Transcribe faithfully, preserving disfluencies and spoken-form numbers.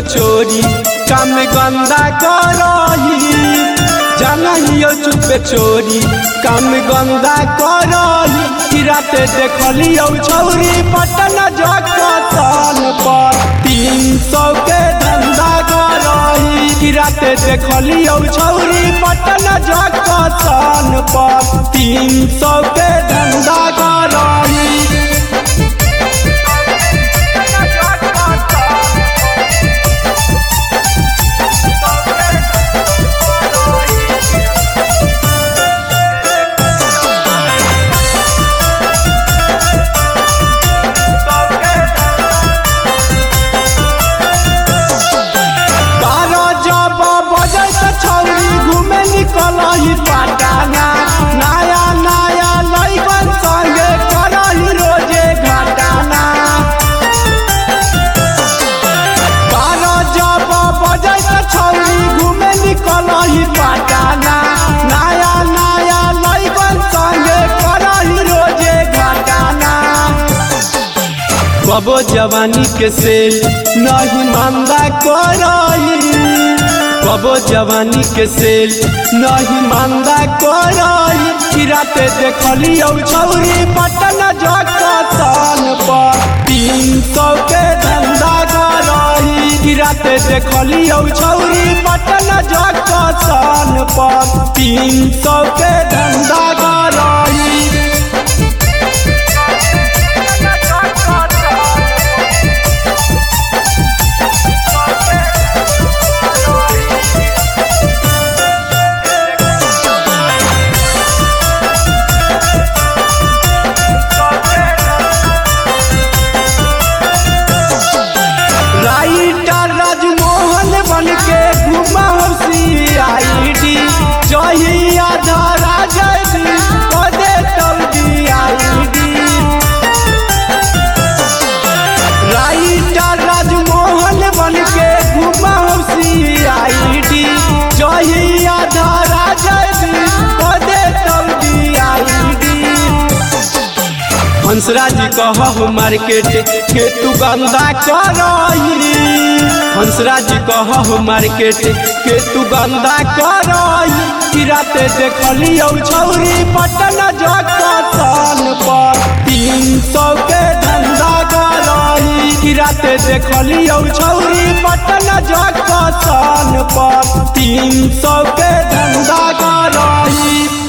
चोरी काम गंदा करही जानहियो चुपे चोरी काम गंदा करही कि राते देखलियो छौरी पटन जकसन पर तीन सौ के धंधा करही कि राते देखलियो छौरी पटन जकसन पर तीन सौ के धंधा करही। कलही पटाना नया नया लइकन संगे करही रोजे घटाना बारह जब बजे छौरी घूमे निकलही पटाना नया नया लइकन संगे करही रोजे घटाना। कबो जवानी के सेल नहीं मंदा करही कबो जवानी के सेल नहीं मंदा करही कि राते देखलियो छौरी पटन जकसन पर तीन सौ के धंधा करही कि राते देखलियो छौरी पटन जकसन पर तीन सौ के धंधा करही। जहिया धरा जदी कदे तौदी आईडी राइटर राजमोहन बन के घुमाऊसी आईडी जहिया धरा जदी कदे तौदी आईडी। हंसराज कहू मार्केट के तू गंदा करही हंसराज कहू मार्केट के तू गंदा करही कि राते देखलियो छौरी पटन जकसन पर तीन सौ के धंधा करही कि राते देखलियो छौरी पटन जकसन पर तीन सौ के धंधा करही।